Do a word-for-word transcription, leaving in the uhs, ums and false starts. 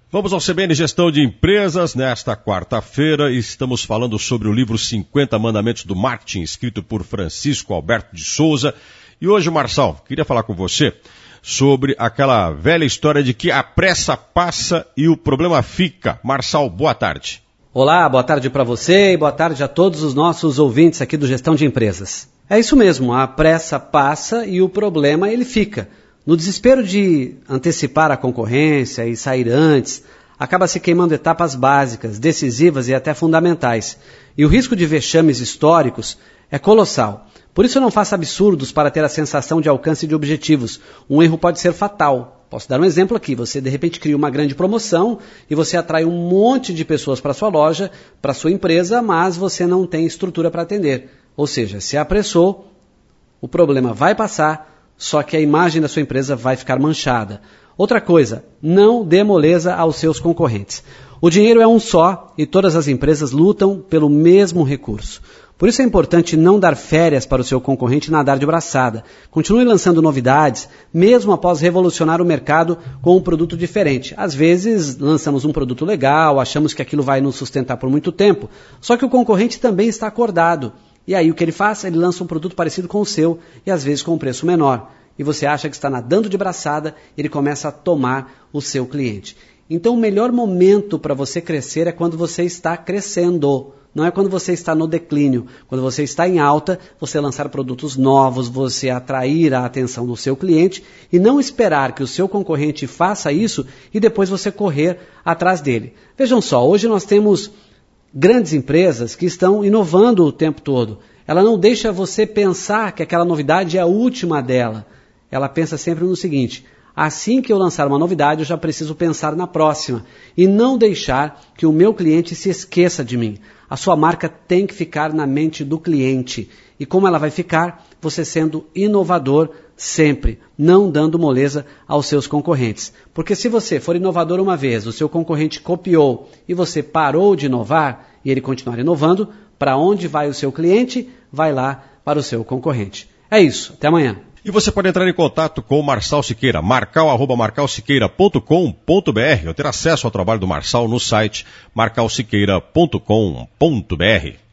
Vamos ao C B N Gestão de Empresas. Nesta quarta-feira estamos falando sobre o livro cinquenta Mandamentos do Marketing, escrito por Francisco Alberto de Souza. E hoje, Marçal, queria falar com você sobre aquela velha história de que a pressa passa e o problema fica. Marçal, boa tarde. Olá, boa tarde para você e boa tarde a todos os nossos ouvintes aqui do Gestão de Empresas. É isso mesmo, a pressa passa e o problema ele fica. No desespero de antecipar a concorrência e sair antes, acaba se queimando etapas básicas, decisivas e até fundamentais. E o risco de vexames históricos é colossal. Por isso não faça absurdos para ter a sensação de alcance de objetivos. Um erro pode ser fatal. Posso dar um exemplo aqui. Você de repente cria uma grande promoção e você atrai um monte de pessoas para sua loja, para sua empresa, mas você não tem estrutura para atender. Ou seja, se apressou, o problema vai passar, só que a imagem da sua empresa vai ficar manchada. Outra coisa, não dê moleza aos seus concorrentes. O dinheiro é um só e todas as empresas lutam pelo mesmo recurso. Por isso é importante não dar férias para o seu concorrente nadar de braçada. Continue lançando novidades, mesmo após revolucionar o mercado com um produto diferente. Às vezes lançamos um produto legal, achamos que aquilo vai nos sustentar por muito tempo, só que o concorrente também está acordado. E aí o que ele faz? Ele lança um produto parecido com o seu e às vezes com um preço menor. E você acha que está nadando de braçada, ele começa a tomar o seu cliente. Então o melhor momento para você crescer é quando você está crescendo. Não é quando você está no declínio. Quando você está em alta, você lançar produtos novos, você atrair a atenção do seu cliente e não esperar que o seu concorrente faça isso e depois você correr atrás dele. Vejam só, hoje nós temos grandes empresas que estão inovando o tempo todo. Ela não deixa você pensar que aquela novidade é a última dela. Ela pensa sempre no seguinte: assim que eu lançar uma novidade, eu já preciso pensar na próxima e não deixar que o meu cliente se esqueça de mim. A sua marca tem que ficar na mente do cliente. E como ela vai ficar? Você sendo inovador sempre, não dando moleza aos seus concorrentes. Porque se você for inovador uma vez, o seu concorrente copiou e você parou de inovar e ele continuar inovando, para onde vai o seu cliente? Vai lá para o seu concorrente. É isso, até amanhã. E você pode entrar em contato com o Marçal Siqueira, marcal arroba marcal siqueira ponto com ponto br, ou ter acesso ao trabalho do Marçal no site marcal siqueira ponto com ponto br.